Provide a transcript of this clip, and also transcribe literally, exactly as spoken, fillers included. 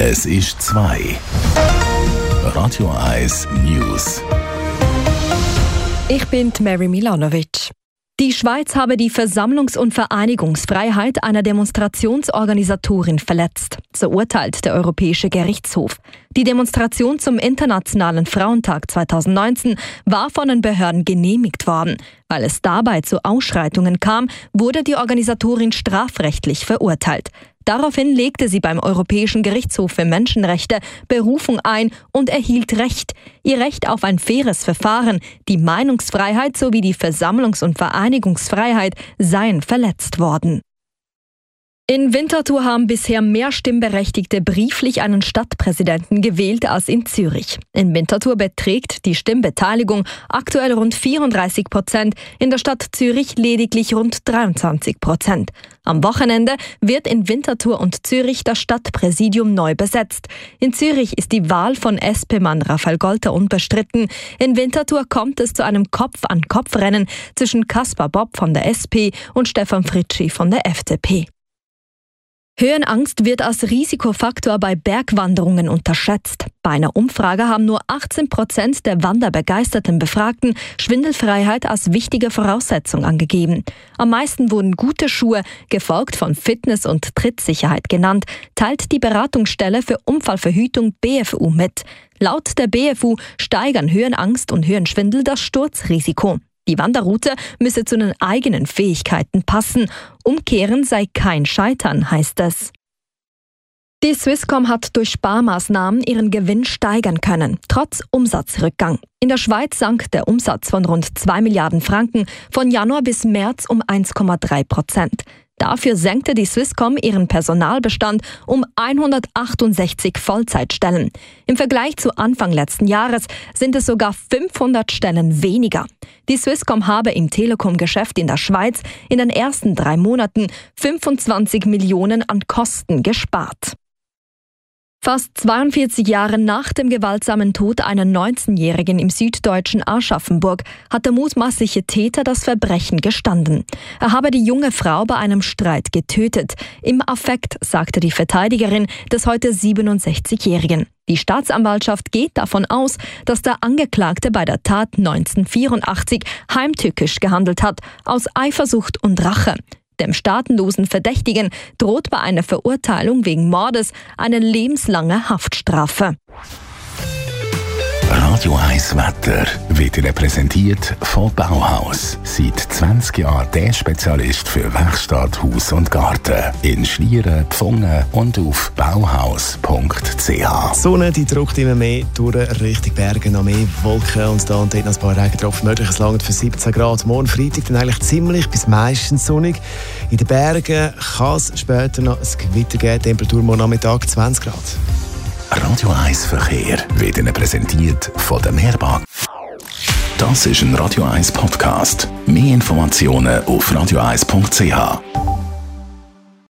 Es ist zwei. Radio eins News. Ich bin Mary Milanovic. Die Schweiz habe die Versammlungs- und Vereinigungsfreiheit einer Demonstrationsorganisatorin verletzt, so urteilt der Europäische Gerichtshof. Die Demonstration zum Internationalen Frauentag zweitausendneunzehn war von den Behörden genehmigt worden. Weil es dabei zu Ausschreitungen kam, wurde die Organisatorin strafrechtlich verurteilt. Daraufhin legte sie beim Europäischen Gerichtshof für Menschenrechte Berufung ein und erhielt Recht. Ihr Recht auf ein faires Verfahren, die Meinungsfreiheit sowie die Versammlungs- und Vereinigungsfreiheit seien verletzt worden. In Winterthur haben bisher mehr Stimmberechtigte brieflich einen Stadtpräsidenten gewählt als in Zürich. In Winterthur beträgt die Stimmbeteiligung aktuell rund vierunddreißig Prozent, in der Stadt Zürich lediglich rund dreiundzwanzig Prozent. Am Wochenende wird in Winterthur und Zürich das Stadtpräsidium neu besetzt. In Zürich ist die Wahl von S P-Mann Raphael Golter unbestritten. In Winterthur kommt es zu einem Kopf-an-Kopf-Rennen zwischen Kaspar Bob von der S P und Stefan Fritschi von der F D P. Höhenangst wird als Risikofaktor bei Bergwanderungen unterschätzt. Bei einer Umfrage haben nur achtzehn Prozent der wanderbegeisterten Befragten Schwindelfreiheit als wichtige Voraussetzung angegeben. Am meisten wurden gute Schuhe, gefolgt von Fitness- und Trittsicherheit genannt, teilt die Beratungsstelle für Unfallverhütung B F U mit. Laut der B F U steigern Höhenangst und Höhenschwindel das Sturzrisiko. Die Wanderroute müsse zu den eigenen Fähigkeiten passen. Umkehren sei kein Scheitern, heißt es. Die Swisscom hat durch Sparmaßnahmen ihren Gewinn steigern können, trotz Umsatzrückgang. In der Schweiz sank der Umsatz von rund zwei Milliarden Franken von Januar bis März um eins Komma drei Prozent. Dafür senkte die Swisscom ihren Personalbestand um hundertachtundsechzig Vollzeitstellen. Im Vergleich zu Anfang letzten Jahres sind es sogar fünfhundert Stellen weniger. Die Swisscom habe im Telekom-Geschäft in der Schweiz in den ersten drei Monaten fünfundzwanzig Millionen an Kosten gespart. Fast zweiundvierzig Jahre nach dem gewaltsamen Tod einer neunzehnjährigen im süddeutschen Aschaffenburg hat der mutmaßliche Täter das Verbrechen gestanden. Er habe die junge Frau bei einem Streit getötet. Im Affekt, sagte die Verteidigerin des heute siebenundsechzigjährigen. Die Staatsanwaltschaft geht davon aus, dass der Angeklagte bei der Tat neunzehnhundertvierundachtzig heimtückisch gehandelt hat, aus Eifersucht und Rache. Dem staatenlosen Verdächtigen droht bei einer Verurteilung wegen Mordes eine lebenslange Haftstrafe. Radio eins Wetter wird Ihnen präsentiert von Bauhaus. Seit zwanzig Jahren der Spezialist für Werkstatt, Haus und Garten. In Schlieren, Pfungen und auf bauhaus punkt c h. Die Sonne die drückt immer mehr durch Richtung Berge, noch mehr Wolken und da und dort noch ein paar Regentropfen möglich. Es langt für siebzehn Grad. Morgen Freitag dann eigentlich ziemlich bis meistens sonnig. In den Bergen kann es später noch ein Gewitter geben. Temperatur morgen Nachmittag zwanzig Grad. Radio eins Verkehr wird Ihnen präsentiert von der Mehrbank. Das ist ein Radio eins Podcast. Mehr Informationen auf radio eins punkt c h.